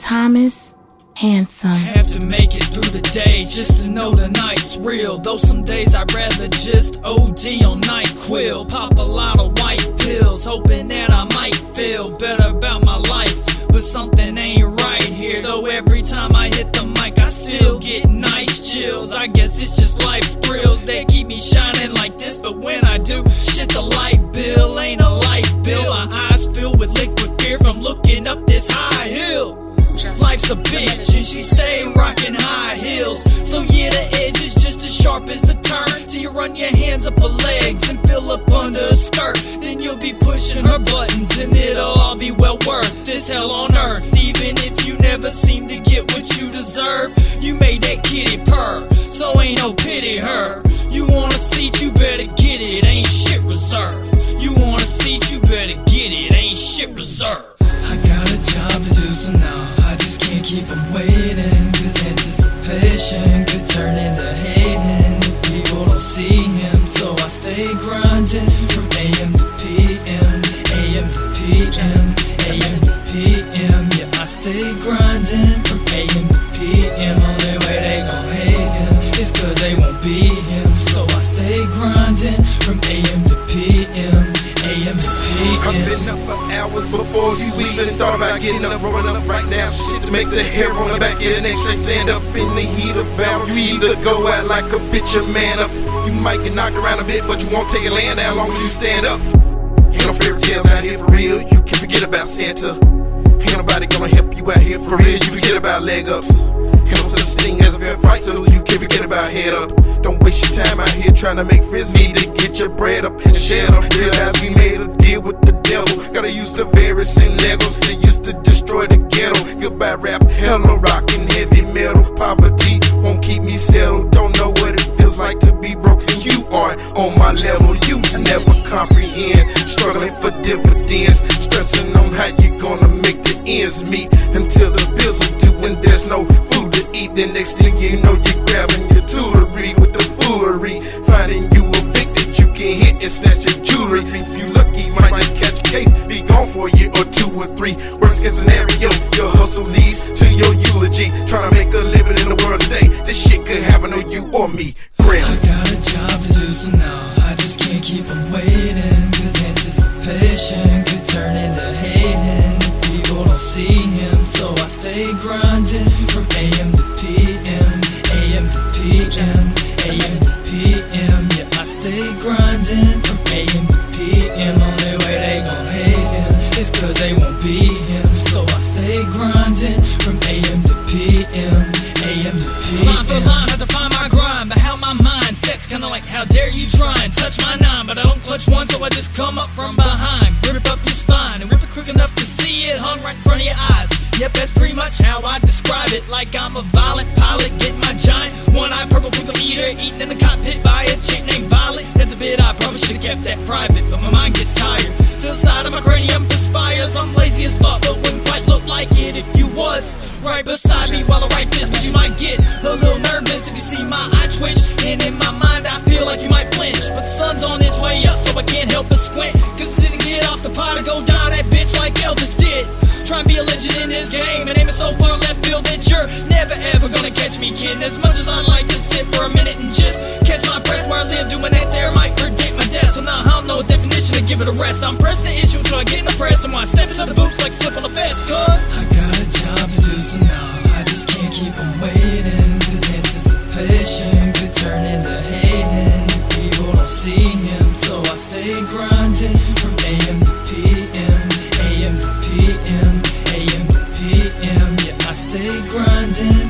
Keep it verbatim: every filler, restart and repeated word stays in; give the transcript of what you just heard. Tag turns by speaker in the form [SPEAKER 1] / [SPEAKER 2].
[SPEAKER 1] Thomas Handsome.
[SPEAKER 2] Have to make it through the day just to know the night's real. Though some days I'd rather just O D on NyQuil. Pop a lot of white pills, hoping that I might feel better about my life. But something ain't right here. Though every time I hit the mic I still get nice chills. I guess it's just life's thrills. They keep me shining like this, but when I do, shit, the light bill ain't a light bill. My eyes filled with liquid fear from looking up this high hill. Life's a bitch and she stay rocking high heels. So yeah, the edge is just as sharp as the turn. So you run your hands up her legs and fill up under her skirt. Then you'll be pushing her buttons and it'll all be well worth this hell on earth. Even if you never seem to get what you deserve, you made that kitty purr, so ain't no pity her. You want a seat, you better get it, ain't shit reserved. You want a seat, you better get it, ain't shit reserved.
[SPEAKER 3] I got a job to do, so now I just can't keep on waiting. Cause anticipation could turn into hating if people don't see him. So I stay grinding from A M to P M, A M to P M, A M to P M. Yeah, I stay grinding from A M to P M. Only way they gon' hate him is cause they won't be him. So I stay grinding from A M to P M, A M to P M.
[SPEAKER 4] I've been up for hours before you even thought about getting up, rolling up right now. Shit to make the hair on the back of the neck straight stand up in the heat of battle. You either go out like a bitch or man up. You might get knocked around a bit, but you won't take it laying down long as you stand up. Ain't no fairy tales out here for real, you can forget about Santa. Ain't nobody gonna help you out here for real, you forget about leg ups. Ain't no such thing as a fair fight, so you can forget about head up. Don't waste your time out here trying to make friends, need to get your bread up and share up. Realize we made a deal with the devil, gotta use the very same Legos they used to destroy the ghetto. Goodbye rap, hello rock and heavy metal. Poverty won't keep me settled, don't know what it feels like to be broken. You aren't on my level, you never comprehend. Struggling for dividends, stressing on how you gonna make the ends meet until the bills are due and there's no food to eat. The next thing you know, you're grabbing your jewelry with the foolery, finding you a victim you can hit and snatch your jewelry. If you lucky, might just catch a case, be gone for a year or two or three. Worst case scenario, your hustle leads to your eulogy. Trying to make a living in the world today, this shit could happen to you or me. Grim.
[SPEAKER 3] I got a job to do, so now I just can't keep on waiting. Cause anticipation could turn into hating if people don't see him. So I stay grinding from A M to P M, A M to P M, A M to P M. Yeah, I stay grinding from A M to P M. Only way they gon' hate him is cause they won't be him. So I stay grinding from A M to P M, A M to P M.
[SPEAKER 2] Line for line, had to find my grind, but how my mind sets kinda like how dare you try and touch my nine. But I don't clutch one, so I just come up from behind, rip up your spine and rip it quick enough to see it hung right in front of your eyes. Yep, that's pretty much how I describe it. Like I'm a violent pilot, get my giant one-eyed purple people eater, eaten in the cockpit by a chick named Violet. That's a bit I probably should've kept that private, but my mind gets tired till the side of my cranium perspires. I'm lazy as fuck, but wouldn't quite look like it if you was right beside me while I write this. But you might get a little nervous if you see my eye twitch, and in my mind I feel like you might flinch. But the sun's on its way up, so I can't help but squint. Cause it didn't get off the pot or go down that bitch like Elvis did. Try and be a legend in this game and aim it so far left field that you're never ever gonna catch me kidding. As much as I like to sit for a minute and just catch my breath where I live, doing that there might predict my death. So now I don't know a definition to give it a rest. I'm pressing the issue until I get in the press, and when I step into the boots like slip on the fence. Cause
[SPEAKER 3] I got a job to do, so now I just can't keep on waiting. Cause anticipation could turn into hating if people don't see him. So I stay grinding from A M to P M, A M to P M, A M to P M. Yeah, I stay grinding